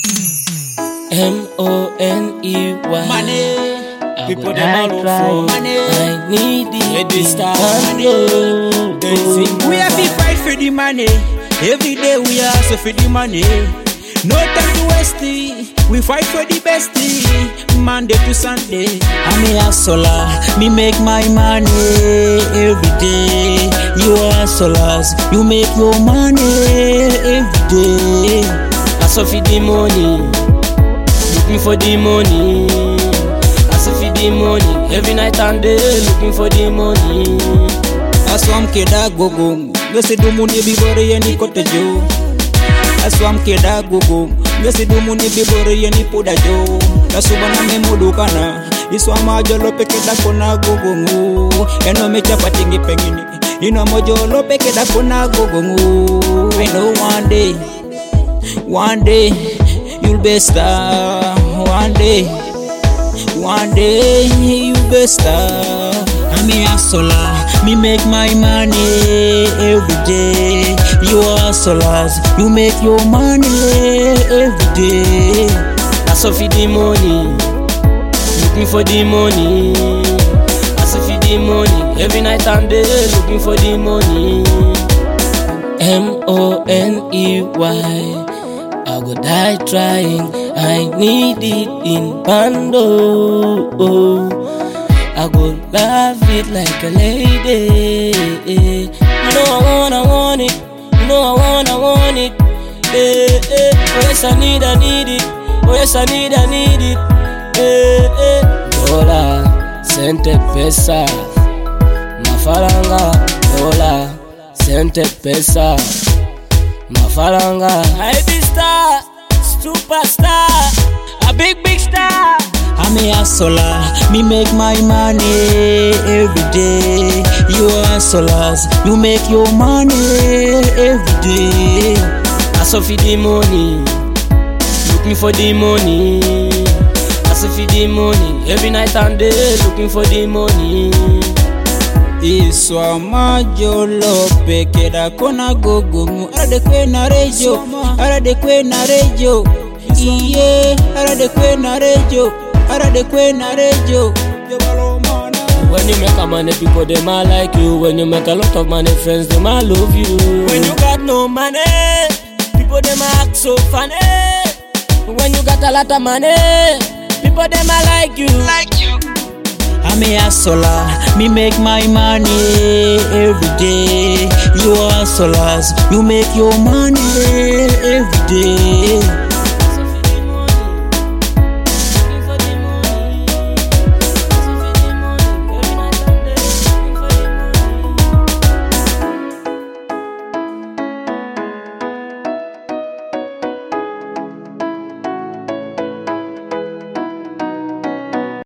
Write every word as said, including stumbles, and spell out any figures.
M O N E Y. Money. People them I all look try. for money. I need it. It is time. Oh, oh. We have to fight for the money. Every day we hustle for the money. No time to waste it. We fight for the best thing. Monday to Sunday. I'm a hustler. Me make my money every day. You hustlers. You make your money every day. Hustle for the money. Looking for the money. Hustle for the money. Every night and day. Looking for the money. Aswam keda gogo. Yose do money bibore yeni kote jo. Aswam keda gogo. Yose do money bibore yeni poda jo. Asubana me mudukana. Iswama jolo pekeda kona gogo ngu. Eno mecha patingi pengini. Ino mojolo pekeda kona gogo ngu. I know one day, one day you'll be star. One day, one day you'll be star. I'm a hustler, me make my money every day. You hustlers, you make your money every day. Hustle for the money. Looking for the money. Hustle for the money. Every night and day. Looking for the money. M O N E Y. I go die trying. I need it in bando. I go love it like a lady. You know I want, I want it. You know I want, I want it. Eh, eh. Oh yes, I need, I need it. Oh yes, I need, I need it. Eh, eh. Dola, sente pesa. Mafaranga. Dola, sente pesa. Mafaranga. I be star, superstar, a big big star. I'm a hustler, me make my money every day. You hustlers, you make your money every day. Hustle for the money, looking for the money. Hustle for the money, every night and day, looking for the money. Iswa majolo pekeda kona gogo. Arade kwe na rejo, arade kwe na rejo. Iye, arade kwe na rejo. When you make a money, people them all like you. When you make a lot of money, friends them all love you. When you got no money, people them act so funny. When you got a lot of money, people them all like you. Like you. I'm a hustler, me make my money every day. You hustlers, you make your money every day.